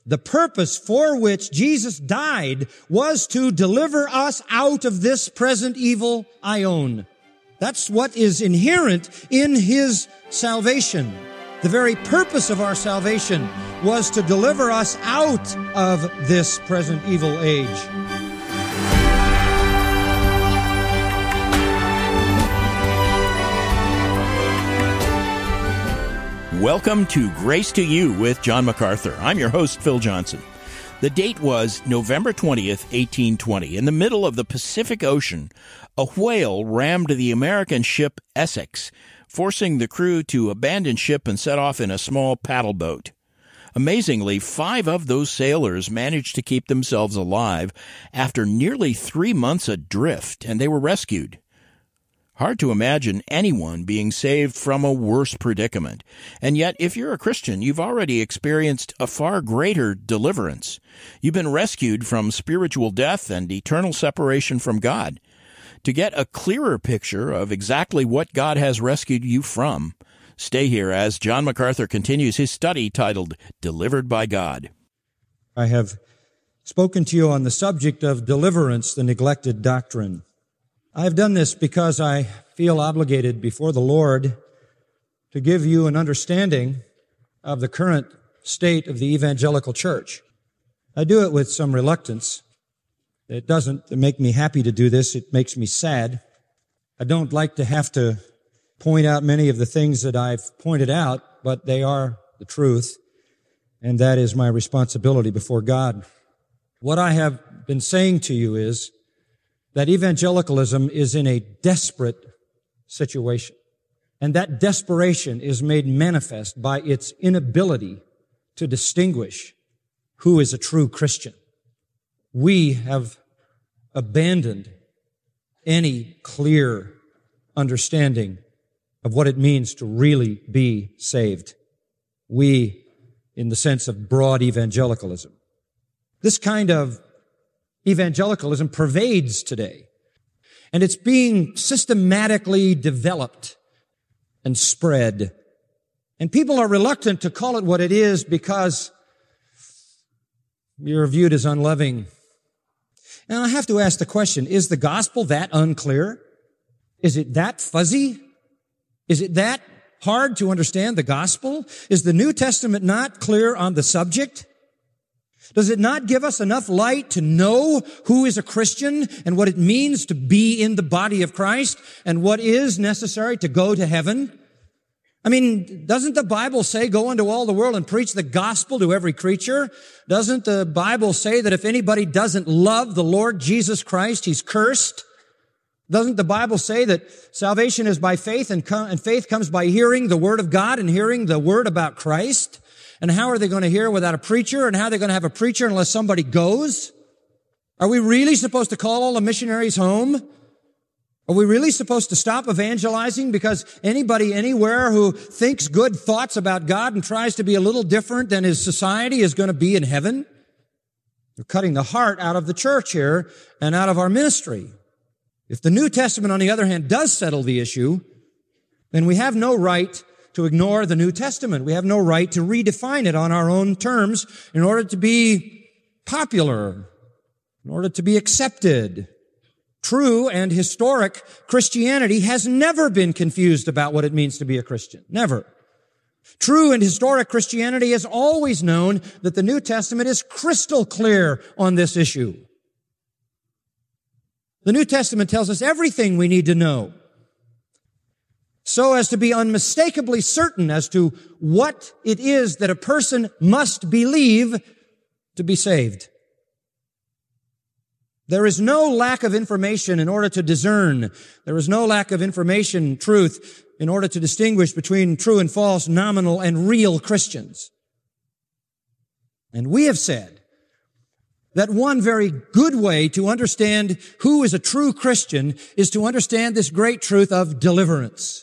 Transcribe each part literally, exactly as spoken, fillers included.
The purpose for which Jesus died was to deliver us out of this present evil aion. That's what is inherent in His salvation. The very purpose of our salvation was to deliver us out of this present evil age. Welcome to Grace to You with John MacArthur. I'm your host, Phil Johnson. The date was November twentieth, eighteen twenty. In the middle of the Pacific Ocean, a whale rammed the American ship Essex, forcing the crew to abandon ship and set off in a small paddle boat. Amazingly, five of those sailors managed to keep themselves alive after nearly three months adrift, and they were rescued. Hard to imagine anyone being saved from a worse predicament. And yet, if you're a Christian, you've already experienced a far greater deliverance. You've been rescued from spiritual death and eternal separation from God. To get a clearer picture of exactly what God has rescued you from, stay here as John MacArthur continues his study titled Delivered by God. I have spoken to you on the subject of deliverance, the neglected doctrine. I have done this because I feel obligated before the Lord to give you an understanding of the current state of the evangelical church. I do it with some reluctance. It doesn't make me happy to do this. It makes me sad. I don't like to have to point out many of the things that I've pointed out, but they are the truth, and that is my responsibility before God. What I have been saying to you is that evangelicalism is in a desperate situation. And that desperation is made manifest by its inability to distinguish who is a true Christian. We have abandoned any clear understanding of what it means to really be saved. We, in the sense of broad evangelicalism. This kind of evangelicalism pervades today, and it's being systematically developed and spread. And people are reluctant to call it what it is because you're viewed as unloving. And I have to ask the question, is the gospel that unclear? Is it that fuzzy? Is it that hard to understand the gospel? Is the New Testament not clear on the subject? Does it not give us enough light to know who is a Christian and what it means to be in the body of Christ and what is necessary to go to heaven? I mean, doesn't the Bible say, go into all the world and preach the gospel to every creature? Doesn't the Bible say that if anybody doesn't love the Lord Jesus Christ, he's cursed? Doesn't the Bible say that salvation is by faith and, com- and faith comes by hearing the word of God and hearing the word about Christ? And how are they going to hear without a preacher? And how are they going to have a preacher unless somebody goes? Are we really supposed to call all the missionaries home? Are we really supposed to stop evangelizing because anybody anywhere who thinks good thoughts about God and tries to be a little different than his society is going to be in heaven? We're cutting the heart out of the church here and out of our ministry. If the New Testament, on the other hand, does settle the issue, then we have no right to ignore the New Testament. We have no right to redefine it on our own terms in order to be popular, in order to be accepted. True and historic Christianity has never been confused about what it means to be a Christian. Never. True and historic Christianity has always known that the New Testament is crystal clear on this issue. The New Testament tells us everything we need to know, so as to be unmistakably certain as to what it is that a person must believe to be saved. There is no lack of information in order to discern. There is no lack of information, truth, in order to distinguish between true and false, nominal and real Christians. And we have said that one very good way to understand who is a true Christian is to understand this great truth of deliverance.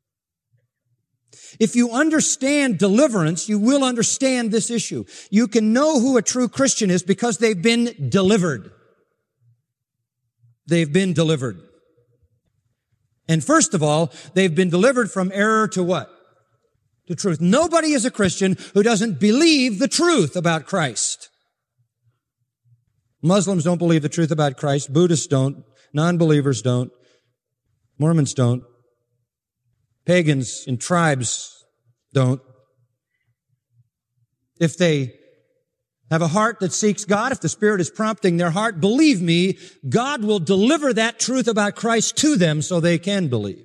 If you understand deliverance, you will understand this issue. You can know who a true Christian is because they've been delivered. They've been delivered. And first of all, they've been delivered from error to what? to truth. Nobody is a Christian who doesn't believe the truth about Christ. Muslims don't believe the truth about Christ. Buddhists don't. Non-believers don't. Mormons don't. Pagans and tribes don't. If they have a heart that seeks God, if the Spirit is prompting their heart, believe me, God will deliver that truth about Christ to them so they can believe.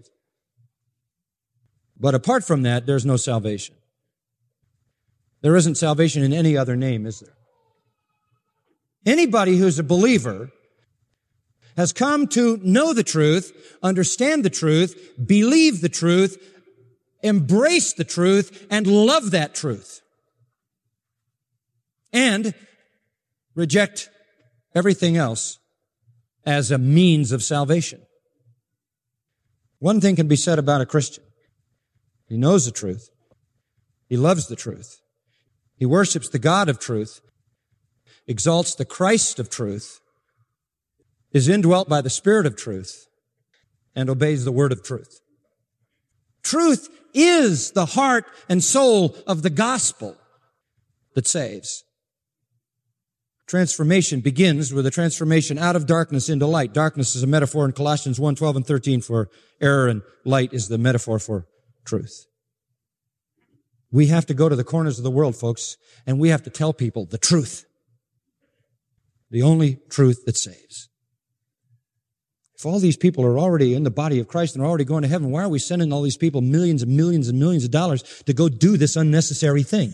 But apart from that, there's no salvation. There isn't salvation in any other name, is there? Anybody who's a believer has come to know the truth, understand the truth, believe the truth, embrace the truth, and love that truth. And reject everything else as a means of salvation. One thing can be said about a Christian. He knows the truth. He loves the truth. He worships the God of truth, exalts the Christ of truth, is indwelt by the Spirit of truth, and obeys the word of truth. Truth is the heart and soul of the gospel that saves. Transformation begins with a transformation out of darkness into light. Darkness is a metaphor in Colossians one, twelve and thirteen for error, and light is the metaphor for truth. We have to go to the corners of the world, folks, and we have to tell people the truth. The only truth that saves. If all these people are already in the body of Christ and are already going to heaven, why are we sending all these people millions and millions and millions of dollars to go do this unnecessary thing?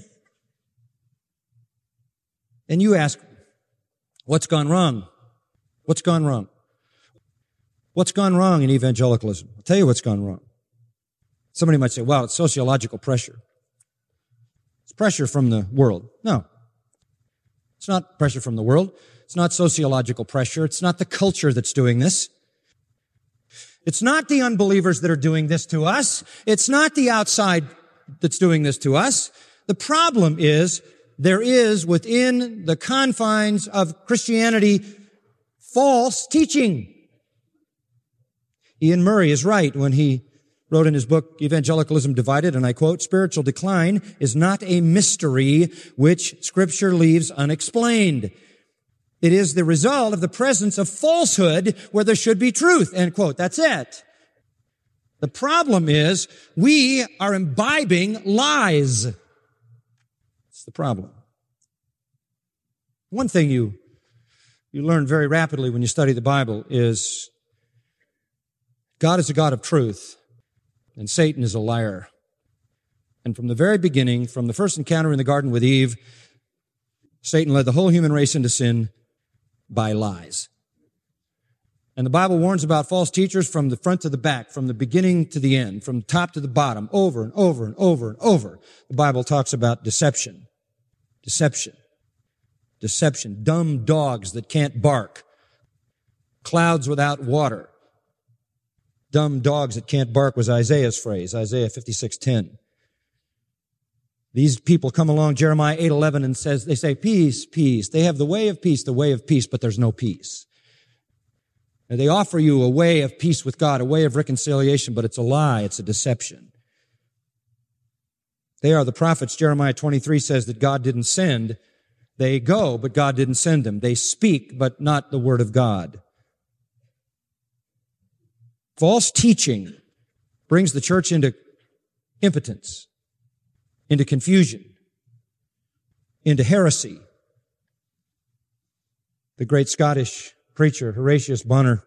And you ask, what's gone wrong? What's gone wrong? What's gone wrong in evangelicalism? I'll tell you what's gone wrong. Somebody might say, well, it's sociological pressure. It's pressure from the world. No. It's not pressure from the world. It's not sociological pressure. It's not the culture that's doing this. It's not the unbelievers that are doing this to us. It's not the outside that's doing this to us. The problem is there is within the confines of Christianity false teaching. Ian Murray is right when he wrote in his book, Evangelicalism Divided, and I quote, spiritual decline is not a mystery which Scripture leaves unexplained. It is the result of the presence of falsehood where there should be truth, end quote. That's it. The problem is we are imbibing lies. It's the problem. One thing you, you learn very rapidly when you study the Bible is God is a God of truth. And Satan is a liar. And from the very beginning, from the first encounter in the garden with Eve, Satan led the whole human race into sin by lies. And the Bible warns about false teachers from the front to the back, from the beginning to the end, from top to the bottom, over and over and over and over. The Bible talks about deception. Deception. Deception. Dumb dogs that can't bark. Clouds without water. Dumb dogs that can't bark was Isaiah's phrase, Isaiah fifty-six ten. These people come along, Jeremiah eight eleven, and says, they say, peace, peace. They have the way of peace, the way of peace, but there's no peace. And they offer you a way of peace with God, a way of reconciliation, but it's a lie, it's a deception. They are the prophets. Jeremiah twenty-three says that God didn't send. They go, but God didn't send them. They speak, but not the word of God. False teaching brings the church into impotence, into confusion, into heresy. The great Scottish preacher, Horatius Bonar,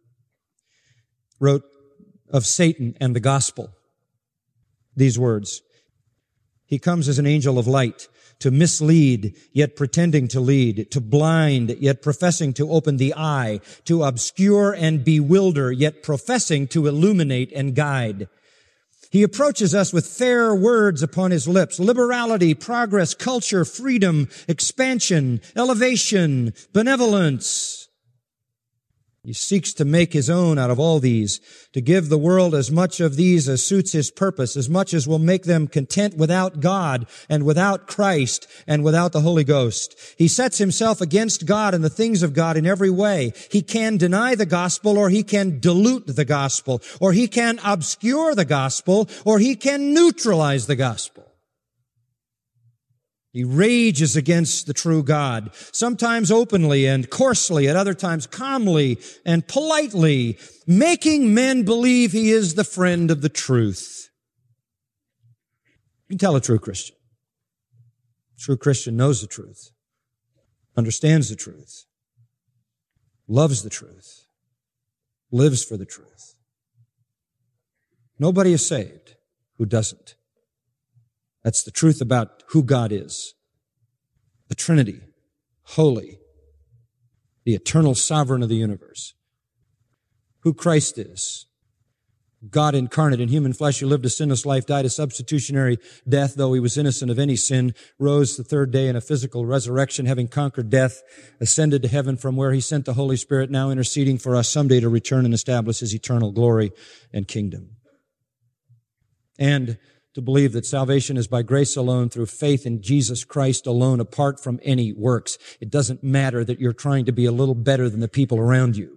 wrote of Satan and the gospel these words. He comes as an angel of light to mislead, yet pretending to lead, to blind, yet professing to open the eye, to obscure and bewilder, yet professing to illuminate and guide. He approaches us with fair words upon his lips, liberality, progress, culture, freedom, expansion, elevation, benevolence. He seeks to make his own out of all these, to give the world as much of these as suits his purpose, as much as will make them content without God and without Christ and without the Holy Ghost. He sets himself against God and the things of God in every way. He can deny the gospel, or he can dilute the gospel, or he can obscure the gospel, or he can neutralize the gospel. He rages against the true God, sometimes openly and coarsely, at other times calmly and politely, making men believe he is the friend of the truth. You can tell a true Christian. A true Christian knows the truth, understands the truth, loves the truth, lives for the truth. Nobody is saved who doesn't. That's the truth about who God is. The Trinity, holy, the eternal sovereign of the universe. Who Christ is. God incarnate in human flesh, who lived a sinless life, died a substitutionary death, though he was innocent of any sin, rose the third day in a physical resurrection, having conquered death, ascended to heaven, from where he sent the Holy Spirit, now interceding for us someday to return and establish his eternal glory and kingdom. And to believe that salvation is by grace alone, through faith in Jesus Christ alone, apart from any works. It doesn't matter that you're trying to be a little better than the people around you.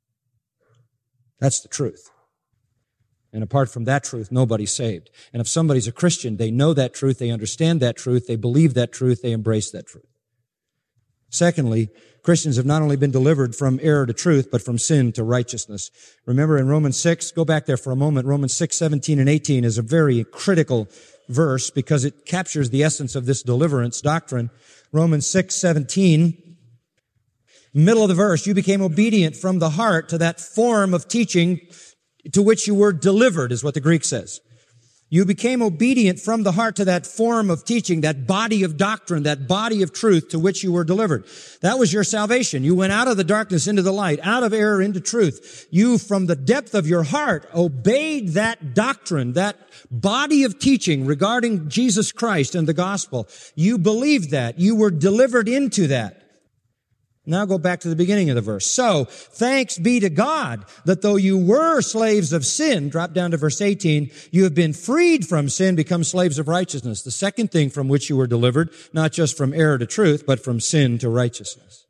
That's the truth. And apart from that truth, nobody's saved. And if somebody's a Christian, they know that truth, they understand that truth, they believe that truth, they embrace that truth. Secondly, Christians have not only been delivered from error to truth, but from sin to righteousness. Remember in Romans six, go back there for a moment, Romans six, seventeen and eighteen is a very critical verse because it captures the essence of this deliverance doctrine. Romans six, seventeen, middle of the verse, you became obedient from the heart to that form of teaching to which you were delivered, is what the Greek says. You became obedient from the heart to that form of teaching, that body of doctrine, that body of truth to which you were delivered. That was your salvation. You went out of the darkness into the light, out of error into truth. You, from the depth of your heart, obeyed that doctrine, that body of teaching regarding Jesus Christ and the gospel. You believed that. You were delivered into that. Now go back to the beginning of the verse. So, thanks be to God that though you were slaves of sin, drop down to verse eighteen, you have been freed from sin, become slaves of righteousness. The second thing from which you were delivered, not just from error to truth, but from sin to righteousness.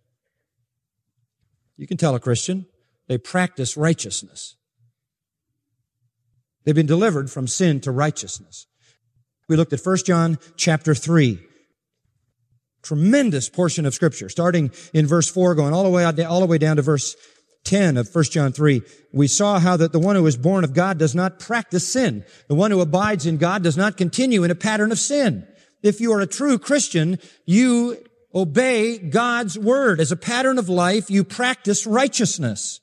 You can tell a Christian, they practice righteousness. They've been delivered from sin to righteousness. We looked at First John chapter three. Tremendous portion of Scripture, starting in verse four, going all the way out, all the way down to verse ten of First John three. We saw how that the one who is born of God does not practice sin. The one who abides in God does not continue in a pattern of sin. If you are a true Christian, you obey God's word. As a pattern of life, you practice righteousness.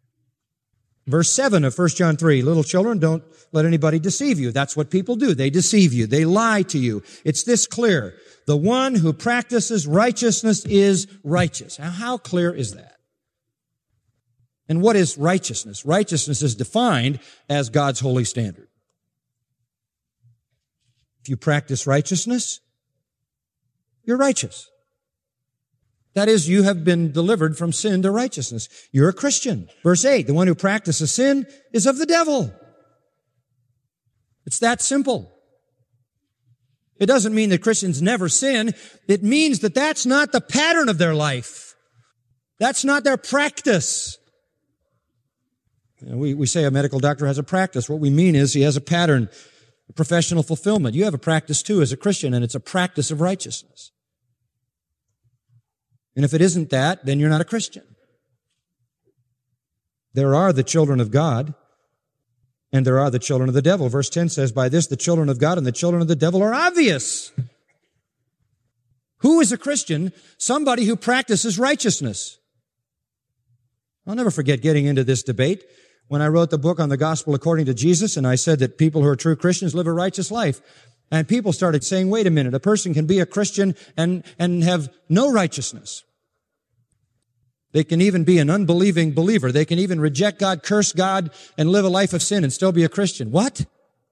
Verse seven of First John three, little children, don't let anybody deceive you. That's what people do. They deceive you. They lie to you. It's this clear. The one who practices righteousness is righteous. Now, how clear is that? And what is righteousness? Righteousness is defined as God's holy standard. If you practice righteousness, you're righteous. That is, you have been delivered from sin to righteousness. You're a Christian. Verse eight, the one who practices sin is of the devil. It's that simple. It doesn't mean that Christians never sin. It means that that's not the pattern of their life. That's not their practice. You know, we, we say a medical doctor has a practice. What we mean is he has a pattern, a professional fulfillment. You have a practice too as a Christian, and it's a practice of righteousness. And if it isn't that, then you're not a Christian. There are the children of God, and there are the children of the devil. Verse ten says, by this the children of God and the children of the devil are obvious. Who is a Christian? Somebody who practices righteousness. I'll never forget getting into this debate when I wrote the book on the gospel according to Jesus, and I said that people who are true Christians live a righteous life. And people started saying, wait a minute, a person can be a Christian and, and have no righteousness. They can even be an unbelieving believer. They can even reject God, curse God, and live a life of sin and still be a Christian. What?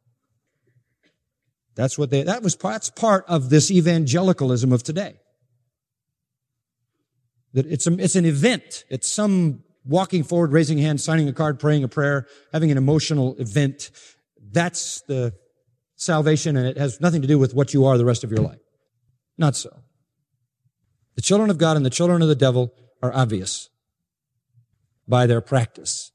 That's what they, that was, that's part of this evangelicalism of today. That it's a, it's an event. It's some walking forward, raising a hand, signing a card, praying a prayer, having an emotional event. That's the salvation, and it has nothing to do with what you are the rest of your life. Not so. The children of God and the children of the devil are obvious by their practice.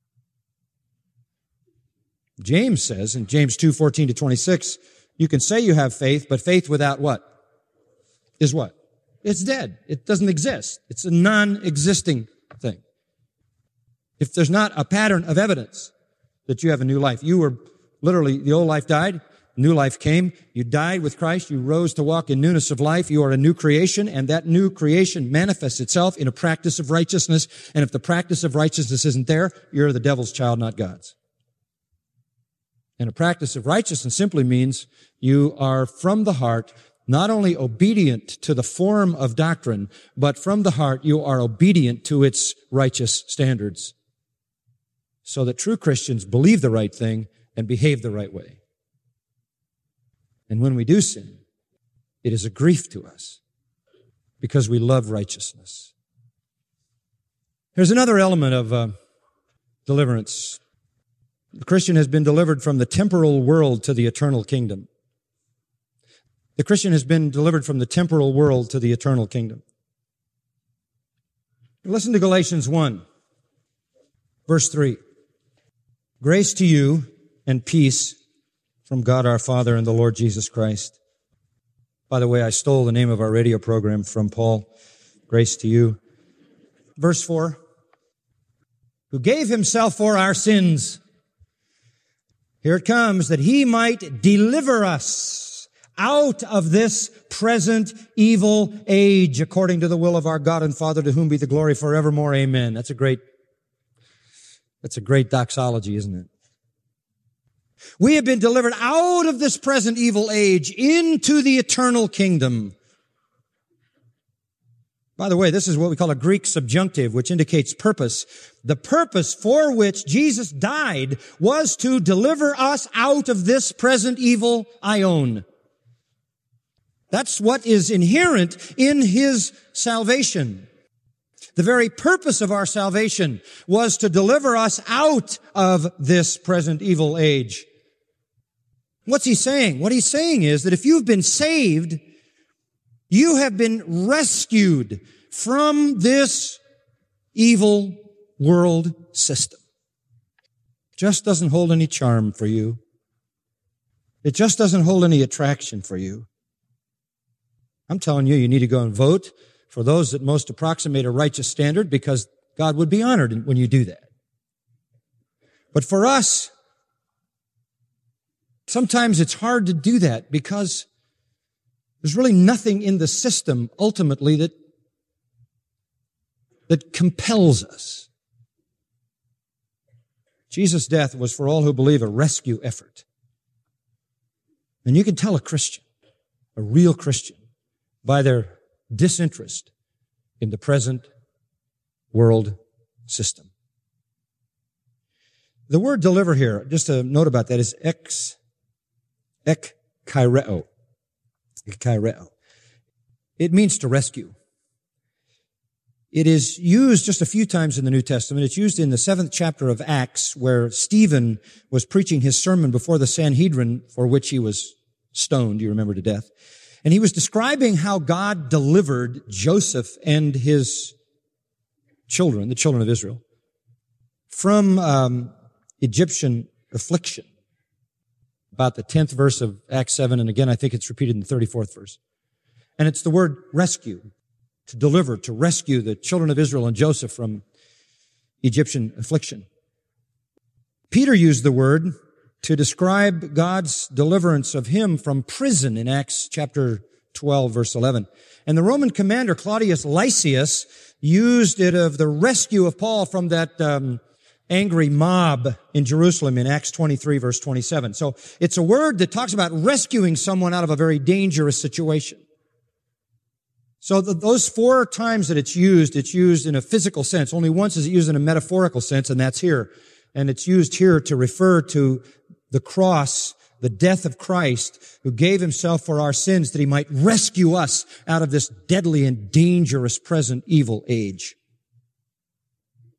James says in James two, fourteen to twenty-six, you can say you have faith, but faith without what? Is what? It's dead. It doesn't exist. It's a non-existing thing. If there's not a pattern of evidence that you have a new life, you were literally, the old life died, new life came, you died with Christ, you rose to walk in newness of life, you are a new creation, and that new creation manifests itself in a practice of righteousness, and if the practice of righteousness isn't there, you're the devil's child, not God's. And a practice of righteousness simply means you are from the heart not only obedient to the form of doctrine, but from the heart you are obedient to its righteous standards. So that true Christians believe the right thing and behave the right way. And when we do sin, it is a grief to us because we love righteousness. There's another element of uh, deliverance. The Christian has been delivered from the temporal world to the eternal kingdom. The Christian has been delivered from the temporal world to the eternal kingdom. Listen to Galatians one, verse three. Grace to you and peace from God our Father and the Lord Jesus Christ. By the way, I stole the name of our radio program from Paul. Grace to you. Verse four. Who gave himself for our sins. Here it comes, that he might deliver us out of this present evil age, according to the will of our God and Father, to whom be the glory forevermore. Amen. That's a great, that's a great doxology, isn't it? We have been delivered out of this present evil age into the eternal kingdom. By the way, this is what we call a Greek subjunctive, which indicates purpose. The purpose for which Jesus died was to deliver us out of this present evil aion. That's what is inherent in his salvation. The very purpose of our salvation was to deliver us out of this present evil age. What's he saying? What he's saying is that if you've been saved, you have been rescued from this evil world system. It just doesn't hold any charm for you. It just doesn't hold any attraction for you. I'm telling you, you need to go and vote for those that most approximate a righteous standard, because God would be honored when you do that. But for us, sometimes it's hard to do that because there's really nothing in the system ultimately that, that compels us. Jesus' death was for all who believe a rescue effort. And you can tell a Christian, a real Christian, by their disinterest in the present world system. The word deliver here, just a note about that, is ex, ek kaireo. Kaireo. It means to rescue. It is used just a few times in the New Testament. It's used in the seventh chapter of Acts, where Stephen was preaching his sermon before the Sanhedrin, for which he was stoned, you remember, to death. And he was describing how God delivered Joseph and his children, the children of Israel, from um, Egyptian affliction. About the tenth verse of Acts seven, and again, I think it's repeated in the thirty-fourth verse. And it's the word rescue, to deliver, to rescue the children of Israel and Joseph from Egyptian affliction. Peter used the word to describe God's deliverance of him from prison in Acts chapter twelve, verse eleven. And the Roman commander Claudius Lysias used it of the rescue of Paul from that um, angry mob in Jerusalem in Acts twenty-three, verse twenty-seven. So it's a word that talks about rescuing someone out of a very dangerous situation. So the, those four times that it's used, it's used in a physical sense. Only once is it used in a metaphorical sense, and that's here. And it's used here to refer to the cross, the death of Christ, who gave himself for our sins that he might rescue us out of this deadly and dangerous present evil age.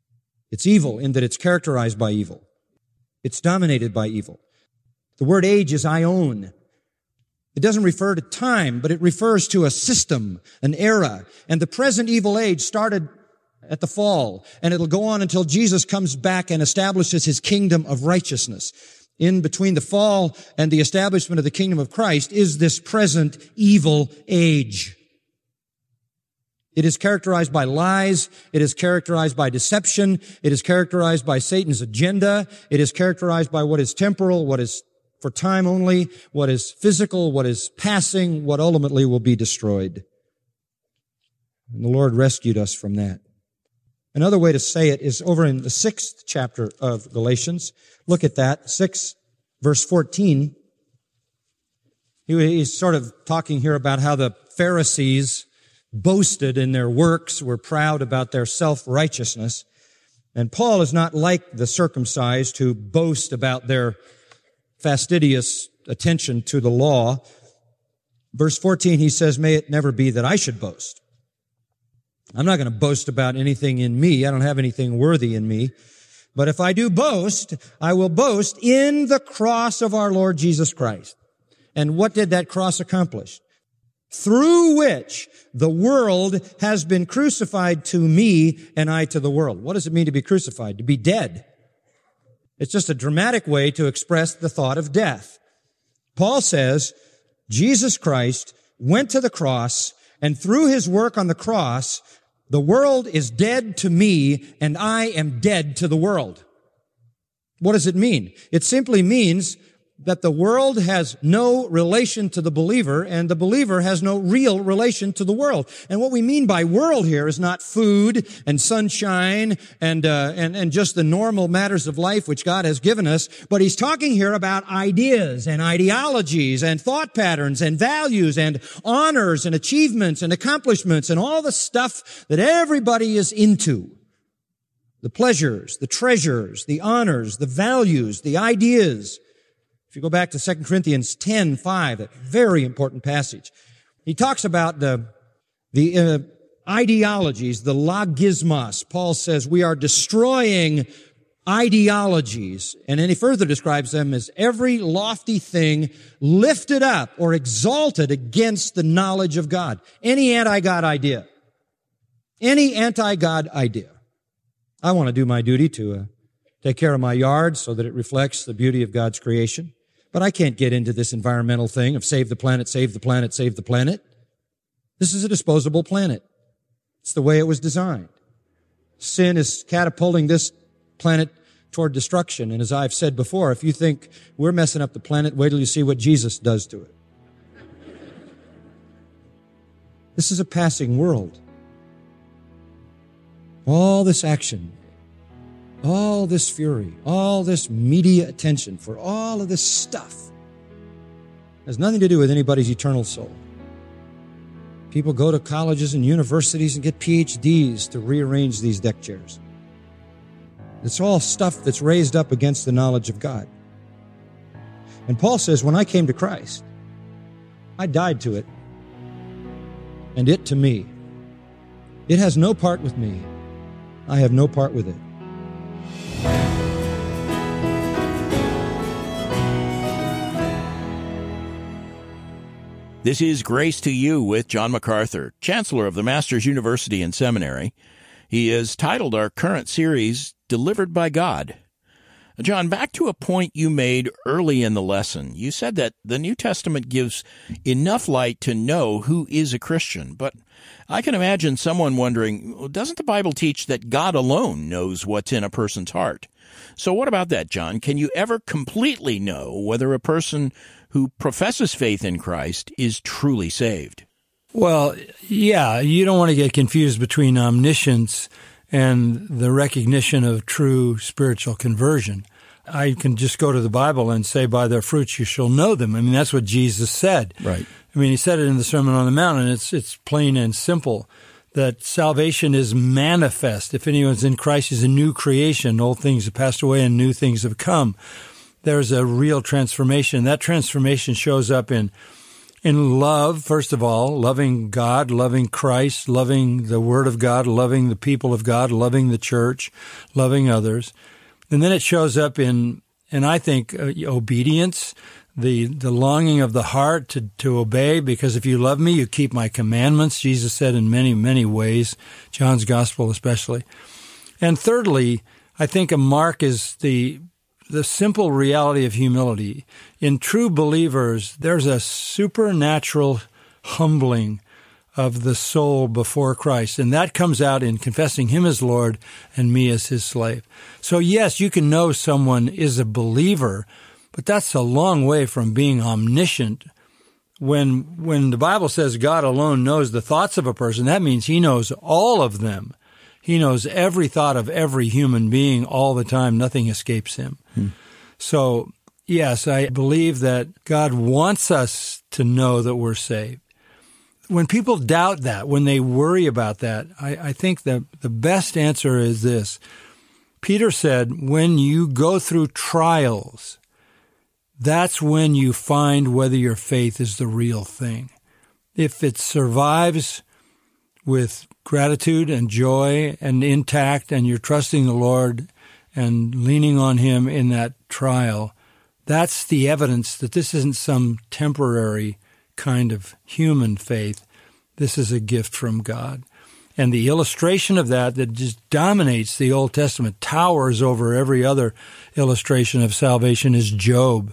It's evil in that it's characterized by evil. It's dominated by evil. The word age is aion. It doesn't refer to time, but it refers to a system, an era. And the present evil age started at the fall, and it'll go on until Jesus comes back and establishes his kingdom of righteousness. In between the fall and the establishment of the kingdom of Christ is this present evil age. It is characterized by lies. It is characterized by deception. It is characterized by Satan's agenda. It is characterized by what is temporal, what is for time only, what is physical, what is passing, what ultimately will be destroyed. And the Lord rescued us from that. Another way to say it is over in the sixth chapter of Galatians. Look at that, six, verse fourteen. He's sort of talking here about how the Pharisees boasted in their works, were proud about their self-righteousness. And Paul is not like the circumcised who boast about their fastidious attention to the law. Verse fourteen, he says, "May it never be that I should boast." I'm not going to boast about anything in me. I don't have anything worthy in me. But if I do boast, I will boast in the cross of our Lord Jesus Christ. And what did that cross accomplish? Through which the world has been crucified to me and I to the world. What does it mean to be crucified? To be dead. It's just a dramatic way to express the thought of death. Paul says, Jesus Christ went to the cross, and through his work on the cross, the world is dead to me, and I am dead to the world. What does it mean? It simply means that the world has no relation to the believer, and the believer has no real relation to the world. And what we mean by world here is not food and sunshine and uh, and and just the normal matters of life which God has given us, but he's talking here about ideas and ideologies and thought patterns and values and honors and achievements and accomplishments and all the stuff that everybody is into. The pleasures, the treasures, the honors, the values, the ideas. If you go back to Second Corinthians ten five, a very important passage, he talks about the, the uh, ideologies, the logismos. Paul says we are destroying ideologies. And then he further describes them as every lofty thing lifted up or exalted against the knowledge of God. Any anti-God idea. Any anti-God idea. I want to do my duty to uh, take care of my yard so that it reflects the beauty of God's creation. But I can't get into this environmental thing of save the planet, save the planet, save the planet. This is a disposable planet. It's the way it was designed. Sin is catapulting this planet toward destruction. And as I've said before, if you think we're messing up the planet, wait till you see what Jesus does to it. This is a passing world. All this action, all this fury, all this media attention for all of this stuff has nothing to do with anybody's eternal soul. People go to colleges and universities and get P H Ds to rearrange these deck chairs. It's all stuff that's raised up against the knowledge of God. And Paul says, when I came to Christ, I died to it, and it to me. It has no part with me. I have no part with it. This is Grace to You with John MacArthur, Chancellor of the Masters University and Seminary. He has titled our current series, Delivered by God. John, back to a point you made early in the lesson. You said that the New Testament gives enough light to know who is a Christian, but I can imagine someone wondering, doesn't the Bible teach that God alone knows what's in a person's heart? So what about that, John? Can you ever completely know whether a person who professes faith in Christ is truly saved? Well, yeah, you don't want to get confused between omniscience and the recognition of true spiritual conversion. I can just go to the Bible and say, by their fruits you shall know them. I mean, that's what Jesus said. Right. I mean, he said it in the Sermon on the Mount, and it's it's plain and simple that salvation is manifest. If anyone's in Christ, he's a new creation. Old things have passed away and new things have come. There's a real transformation. That transformation shows up in In love, first of all, loving God, loving Christ, loving the Word of God, loving the people of God, loving the church, loving others. And then it shows up in, and I think, uh, obedience, the the longing of the heart to, to obey, because if you love me, you keep my commandments, Jesus said in many, many ways, John's Gospel especially. And thirdly, I think a mark is the the simple reality of humility. In true believers, there's a supernatural humbling of the soul before Christ, and that comes out in confessing Him as Lord and me as His slave. So yes, you can know someone is a believer, but that's a long way from being omniscient. When when the Bible says God alone knows the thoughts of a person, that means He knows all of them. He knows every thought of every human being all the time. Nothing escapes Him. Hmm. So, yes, I believe that God wants us to know that we're saved. When people doubt that, when they worry about that, I, I think that the best answer is this. Peter said, when you go through trials, that's when you find whether your faith is the real thing. If it survives with gratitude and joy and intact, and you're trusting the Lord and leaning on Him in that trial, that's the evidence that this isn't some temporary kind of human faith. This is a gift from God. And the illustration of that that just dominates the Old Testament, towers over every other illustration of salvation, is Job.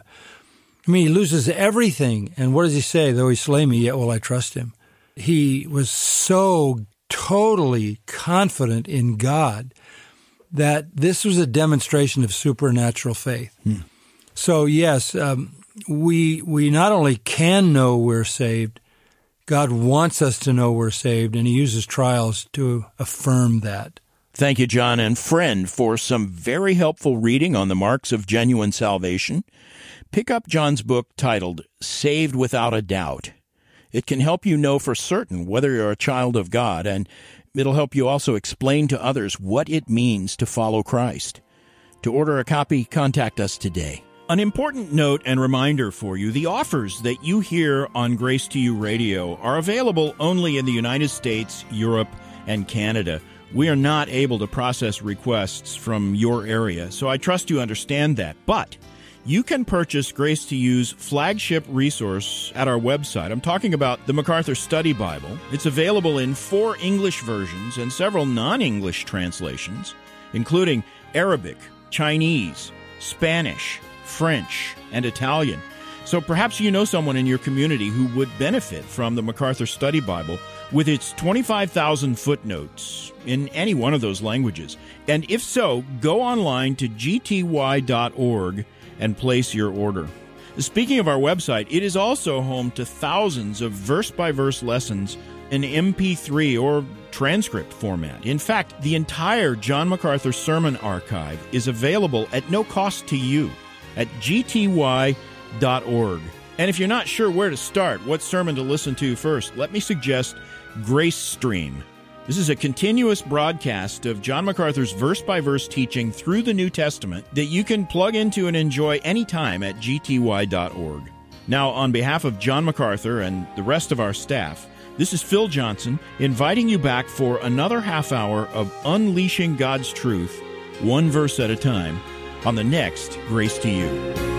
I mean, he loses everything. And what does he say? Though he slay me, yet will I trust him. He was so totally confident in God that this was a demonstration of supernatural faith. Hmm. So, yes, um, we we not only can know we're saved, God wants us to know we're saved, and He uses trials to affirm that. Thank you, John and friend, for some very helpful reading on the marks of genuine salvation. Pick up John's book titled Saved Without a Doubt. It can help you know for certain whether you're a child of God, and it'll help you also explain to others what it means to follow Christ. To order a copy, contact us today. An important note and reminder for you, the offers that you hear on Grace to You Radio are available only in the United States, Europe, and Canada. We are not able to process requests from your area, so I trust you understand that. But you can purchase Grace to You's flagship resource at our website. I'm talking about the MacArthur Study Bible. It's available in four English versions and several non-English translations, including Arabic, Chinese, Spanish, French, and Italian. So perhaps you know someone in your community who would benefit from the MacArthur Study Bible with its twenty-five thousand footnotes in any one of those languages. And if so, go online to g t y dot org and place your order. Speaking of our website, it is also home to thousands of verse-by-verse lessons in M P three or transcript format. In fact, the entire John MacArthur Sermon Archive is available at no cost to you at g t y dot org. And if you're not sure where to start, what sermon to listen to first, let me suggest Grace Stream. This is a continuous broadcast of John MacArthur's verse-by-verse teaching through the New Testament that you can plug into and enjoy anytime at g t y dot org. Now, on behalf of John MacArthur and the rest of our staff, this is Phil Johnson inviting you back for another half hour of unleashing God's truth, one verse at a time, on the next Grace to You.